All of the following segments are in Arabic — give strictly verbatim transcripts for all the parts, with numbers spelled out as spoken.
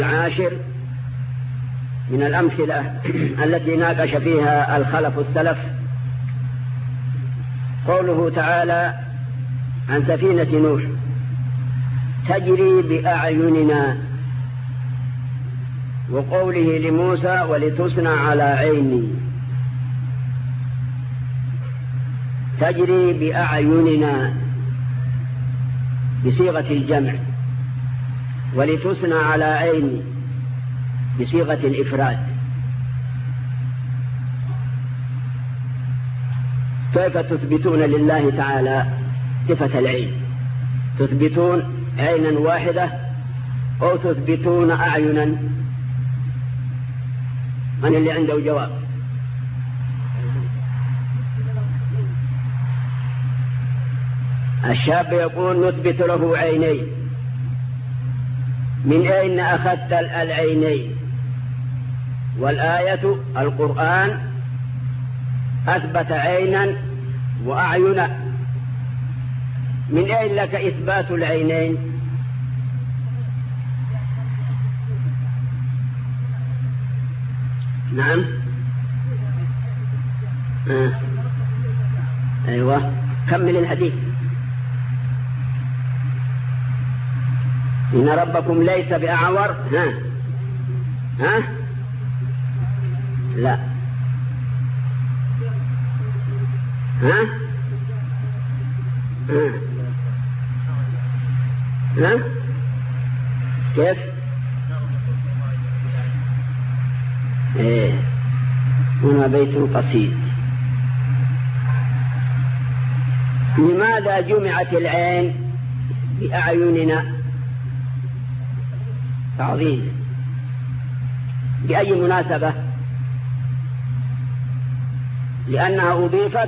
العاشر من الأمثلة التي ناقش فيها الخلف السلف قوله تعالى عن سفينة نوح تجري بأعيننا، وقوله لموسى ولتصنع على عيني تجري بأعيننا بصيغة الجمع، ولتصنع على عيني بصيغة الإفراد. كيف تثبتون لله تعالى صفة العين؟ تثبتون عينا واحدة أو تثبتون أعينا؟ من اللي عنده جواب؟ الشاب يقول نثبت له عينين. من أين أخذت العينين؟ والآية القرآن أثبت عينا وأعينا، من أين لك إثبات العينين؟ نعم آه. أيوة كمل الحديث. إن ربكم ليس بأعور. ها ها لا ها ها ها كيف؟ ايه هنا بيت قصيد. لماذا جمعت العين بأعيننا؟ تعظيم. بأي مناسبة؟ لأنها أضيفت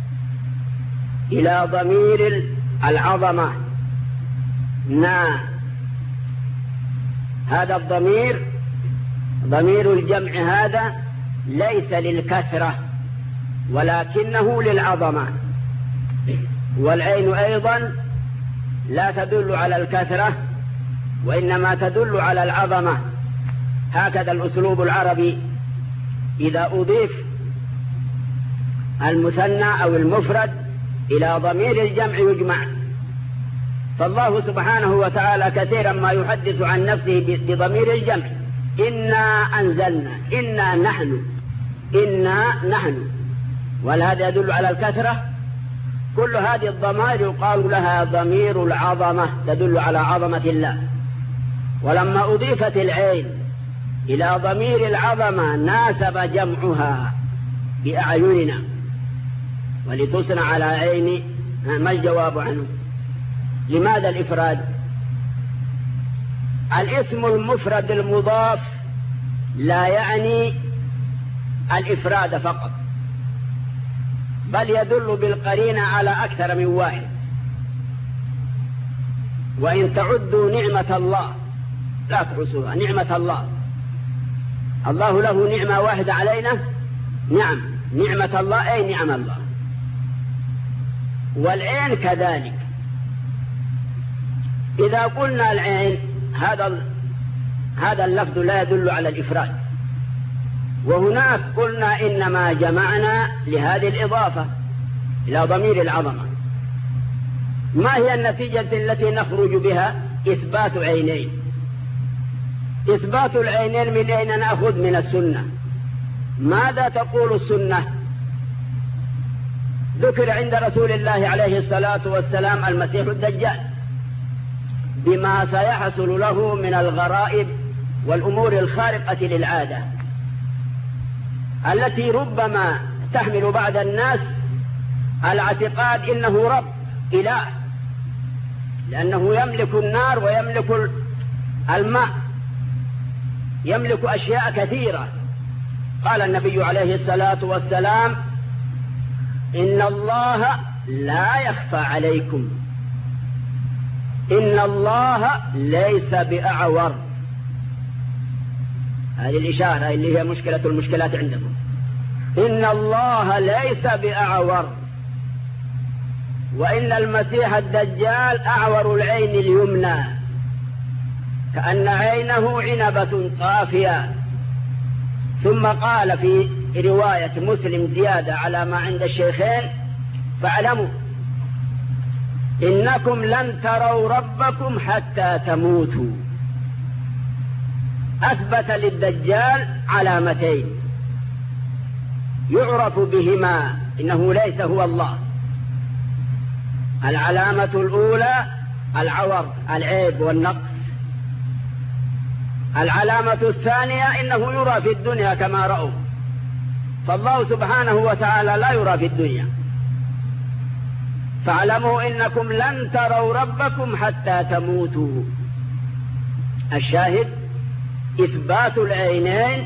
إلى ضمير العظمة نا، هذا الضمير ضمير الجمع هذا ليس للكثرة ولكنه للعظمة، والعين أيضا لا تدل على الكثرة وإنما تدل على العظمة. هكذا الأسلوب العربي إذا أضيف المثنى أو المفرد إلى ضمير الجمع يجمع. فالله سبحانه وتعالى كثيرا ما يحدث عن نفسه بضمير الجمع: إنا أنزلنا، إنا نحن، إنا نحن، وهذا يدل على الكثرة. كل هذه الضمائر يقال لها ضمير العظمة، تدل على عظمة الله. ولما أضيفت العين إلى ضمير العظمة ناسب جمعها بأعيننا ولتصنع على عيني. ما الجواب عنه؟ لماذا الإفراد؟ الاسم المفرد المضاف لا يعني الإفراد فقط، بل يدل بالقرينة على أكثر من واحد. وإن تعدوا نعمة الله لا تحصوها. نعمة الله، الله له نعمة واحدة علينا؟ نعم، نعمة الله أي نعم الله. والعين كذلك. إذا قلنا العين هذا هذا اللفظ لا يدل على الإفراد، وهناك قلنا إنما جمعنا لهذه الإضافة إلى ضمير العظمة. ما هي النتيجة التي نخرج بها؟ إثبات عينين. إثبات العينين من أين نأخذ؟ من السنة. ماذا تقول السنة؟ ذكر عند رسول الله عليه الصلاة والسلام المسيح الدجال بما سيحصل له من الغرائب والأمور الخارقة للعادة التي ربما تحمل بعض الناس الاعتقاد إنه رب إله، لأنه يملك النار ويملك الماء، يملك أشياء كثيرة. قال النبي عليه الصلاة والسلام: إن الله لا يخفى عليكم، إن الله ليس بأعور. هذه الإشارة اللي هي مشكلة المشكلات عندكم. إن الله ليس بأعور، وإن المسيح الدجال أعور العين اليمنى. كأن عينه عنبة طافية. ثم قال في رواية مسلم زيادة على ما عند الشيخين: فاعلموا إنكم لن تروا ربكم حتى تموتوا. أثبت للدجال علامتين يعرف بهما إنه ليس هو الله. العلامة الأولى العور، العيب والنقص. العلامة الثانية إنه يرى في الدنيا كما رأوا، فالله سبحانه وتعالى لا يرى في الدنيا. فاعلموا إنكم لن تروا ربكم حتى تموتوا. الشاهد إثبات العينين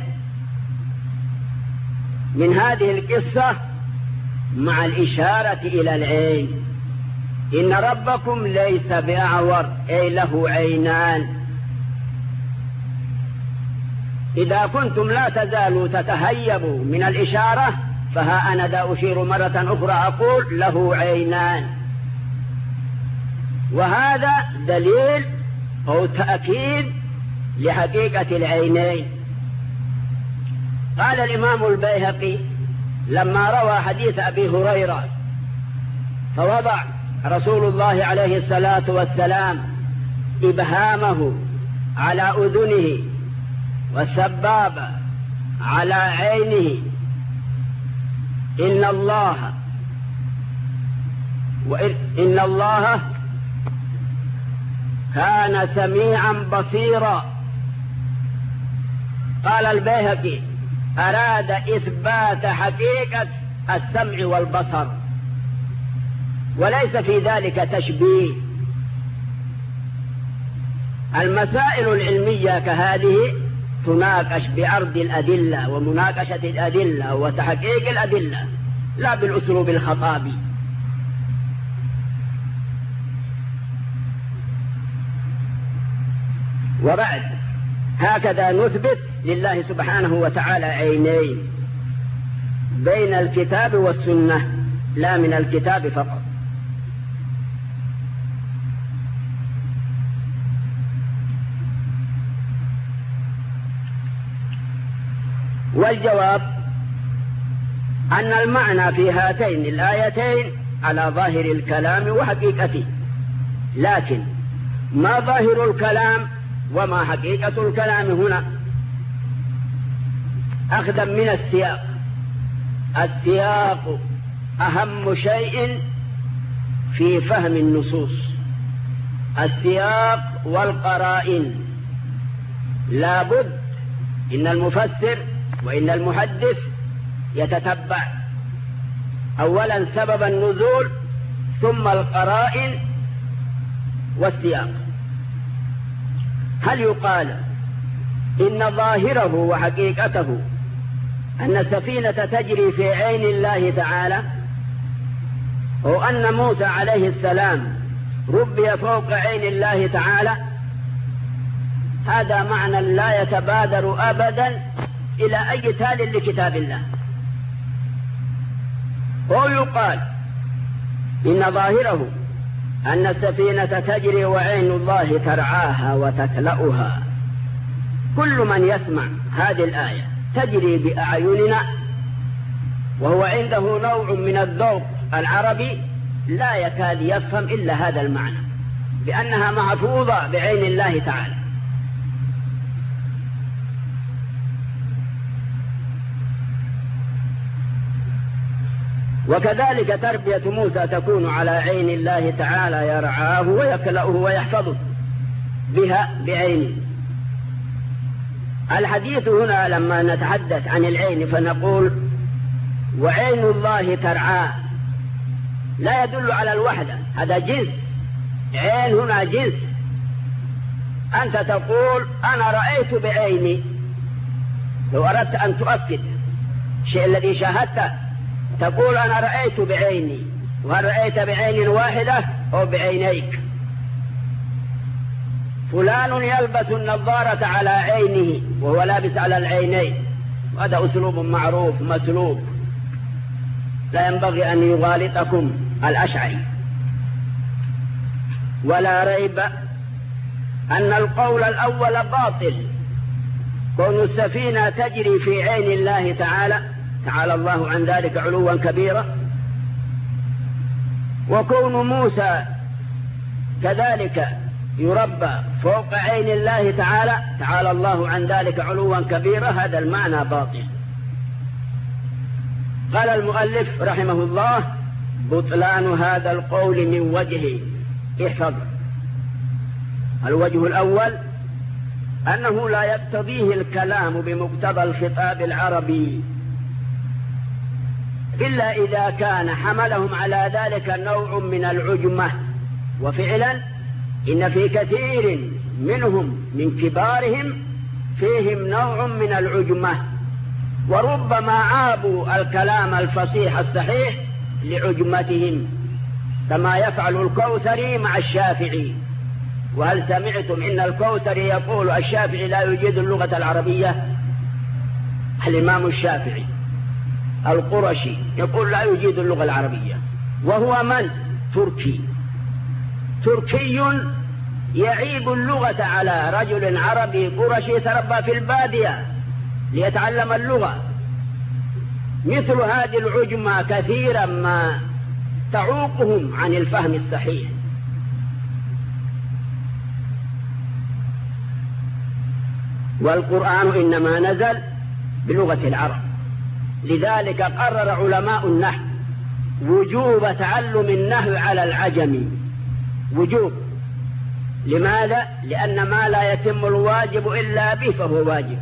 من هذه القصة مع الإشارة إلى العين. إن ربكم ليس بأعور، أي له عينان. إذا كنتم لا تزالوا تتهيبوا من الإشارة، فها أنا دا أشير مرة أخرى أقول: له عينان. وهذا دليل أو تأكيد لحقيقة العينين. قال الإمام البيهقي لما روى حديث أبي هريرة: فوضع رسول الله عليه الصلاة والسلام إبهامه على أذنه والسبابة على عينه. إن الله وإن الله كان سميعا بصيرا. قال البيهقي: أراد إثبات حقيقة السمع والبصر، وليس في ذلك تشبيه. المسائل العلمية كهذه تناقش بعرض الأدلة ومناقشة الأدلة وتحقيق الأدلة، لا بالأسلوب الخطابي. وبعد هكذا نثبت لله سبحانه وتعالى عينين بين الكتاب والسنة، لا من الكتاب فقط. والجواب أن المعنى في هاتين الآيتين على ظاهر الكلام وحقيقته، لكن ما ظاهر الكلام وما حقيقة الكلام هنا أخذا من السياق. السياق أهم شيء في فهم النصوص، السياق والقرائن. لا بد إن المفسر وإن المحدث يتتبع أولا سبب النزول، ثم القرائن والسياق. هل يقال إن ظاهره وحقيقته أن السفينة تجري في عين الله تعالى، أو أن موسى عليه السلام ربي فوق عين الله تعالى؟ هذا معنى لا يتبادر أبدا إلى أي تال لكتاب الله. أو يقال إن ظاهره أن السفينة تجري وعين الله ترعاها وتكلأها. كل من يسمع هذه الآية تجري بأعيننا وهو عنده نوع من الذوق العربي لا يكاد يفهم إلا هذا المعنى، بأنها محفوظة بعين الله تعالى. وكذلك تربية موسى تكون على عين الله تعالى يرعاه ويكلأه ويحفظه بها بعينه. الحديث هنا لما نتحدث عن العين فنقول وعين الله ترعاه، لا يدل على الوحدة، هذا جنس. عين هنا جنس. أنت تقول أنا رأيت بعيني، لو أردت أن تؤكد الشيء الذي شاهدته تقول أنا رأيت بعيني. وهل رأيت بعين واحدة أو بعينيك؟ فلان يلبس النظارة على عينه وهو لابس على العينين، وهذا أسلوب معروف مسلوب، لا ينبغي أن يغالطكم الأشعري. ولا ريب أن القول الأول باطل، كون السفينة تجري في عين الله تعالى، تعالى الله عن ذلك علوا كبيرا، وكون موسى كذلك يربى فوق عين الله تعالى، تعالى الله عن ذلك علوا كبيرا، هذا المعنى باطل. قال المؤلف رحمه الله: بطلان هذا القول من وجهه. احفظ. الوجه الأول أنه لا يقتضيه الكلام بمقتضى الخطاب العربي إلا إذا كان حملهم على ذلك نوع من العجمة، وفعلا إن في كثير منهم من كبارهم فيهم نوع من العجمة، وربما عابوا الكلام الفصيح الصحيح لعجمتهم، كما يفعل الكوثري مع الشافعي. وهل سمعتم إن الكوثري يقول الشافعي لا يجيد اللغة العربية؟ الإمام الشافعي القرشي يقول لا يجيد اللغة العربية، وهو من؟ تركي تركي يعيب اللغة على رجل عربي قرشي تربى في البادية ليتعلم اللغة. مثل هذه العجمة كثيرا ما تعوقهم عن الفهم الصحيح. والقرآن إنما نزل بلغة العرب، لذلك قرر علماء النحو وجوب تعلم النحو على العجم، وجوب. لماذا؟ لأن ما لا يتم الواجب إلا به فهو واجب.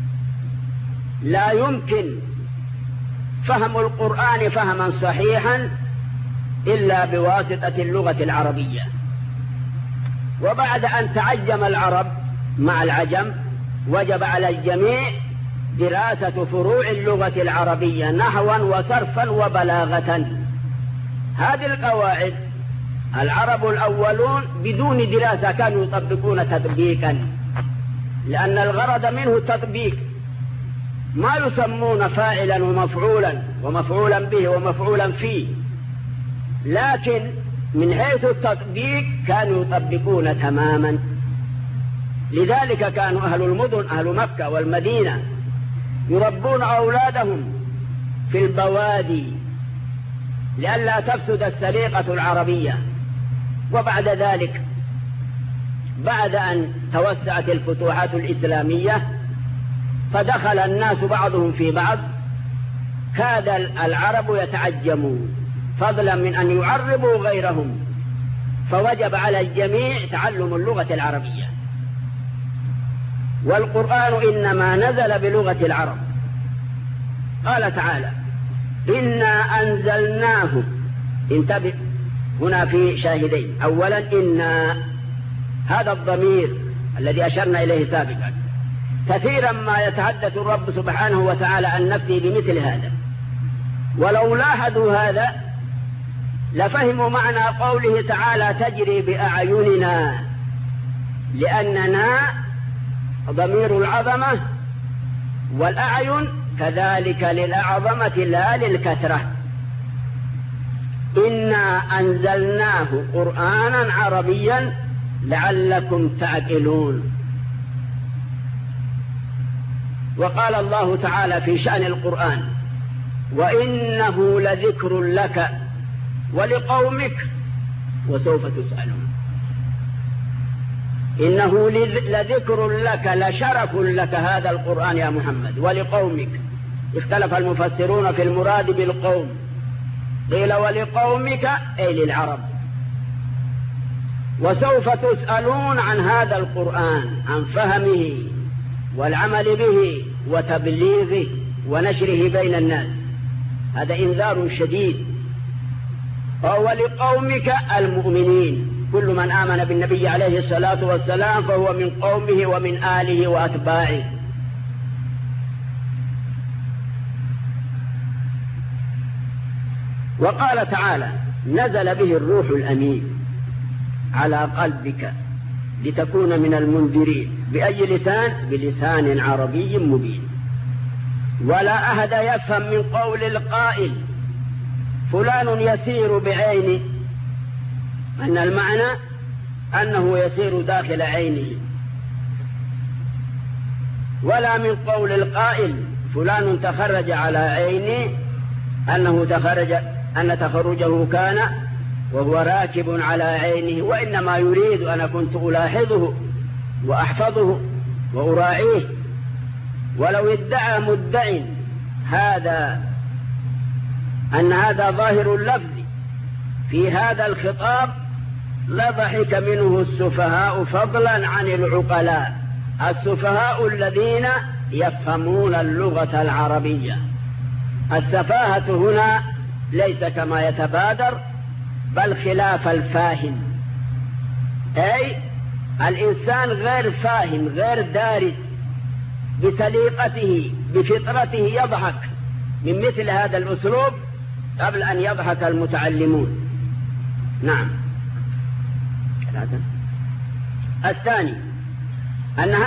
لا يمكن فهم القرآن فهما صحيحا إلا بواسطة اللغة العربية. وبعد أن تعجم العرب مع العجم وجب على الجميع دراسة فروع اللغة العربية نحوا وصرفا وبلاغة. هذه القواعد العرب الأولون بدون دراسة كانوا يطبقون تطبيقا، لأن الغرض منه التطبيق، ما يسمون فاعلا ومفعولا ومفعولا به ومفعولا فيه، لكن من حيث التطبيق كانوا يطبقون تماما. لذلك كانوا أهل المدن أهل مكة والمدينة يربون أولادهم في البوادي لئلا تفسد السليقة العربية. وبعد ذلك بعد أن توسعت الفتوحات الإسلامية فدخل الناس بعضهم في بعض، كاد العرب يتعجمون فضلا من أن يعربوا غيرهم، فوجب على الجميع تعلم اللغة العربية. والقرآن إنما نزل بلغة العرب. قال تعالى: إنا أنزلناه. انتبه هنا في شاهدين. أولا إن هذا الضمير الذي أشرنا إليه سابقا كثيرا ما يتحدث الرب سبحانه وتعالى عن نفسه بمثل هذا، ولو لاحظوا هذا لفهموا معنى قوله تعالى تجري بأعيننا، لأننا ضمير العظمة، والأعين كذلك للأعظمة لا للكثرة. إنا أنزلناه قرآنا عربيا لعلكم تعقلون. وقال الله تعالى في شأن القرآن: وإنه لذكر لك ولقومك وسوف تسألون. إنه لذكر لك لشرف لك هذا القرآن يا محمد ولقومك. اختلف المفسرون في المراد بالقوم، قيل ولقومك أي للعرب. وسوف تسألون عن هذا القرآن، عن فهمه والعمل به وتبليغه ونشره بين الناس. هذا إنذار شديد. فهو لقومك المؤمنين، كل من آمن بالنبي عليه الصلاة والسلام فهو من قومه ومن آله وأتباعه. وقال تعالى: نزل به الروح الأمين على قلبك لتكون من المنذرين. بأي لسان؟ بلسان عربي مبين. ولا أحد يفهم من قول القائل فلان يسير بعينه أن المعنى أنه يسير داخل عينه، ولا من قول القائل فلان تخرج على عينه أنه تخرج أن تخرجه كان وهو راكب على عينه، وإنما يريد أنا كنت ألاحظه وأحفظه وأراعيه. ولو ادعى مدعي هذا أن هذا ظاهر اللفظ في هذا الخطاب لضحك منه السفهاء فضلا عن العقلاء، السفهاء الذين يفهمون اللغة العربية. السفاهة هنا ليس كما يتبادر، بل خلاف الفاهم، أي الإنسان غير فاهم غير دارس بسليقته بفطرته يضحك من مثل هذا الأسلوب قبل أن يضحك المتعلمون. نعم. الثاني أن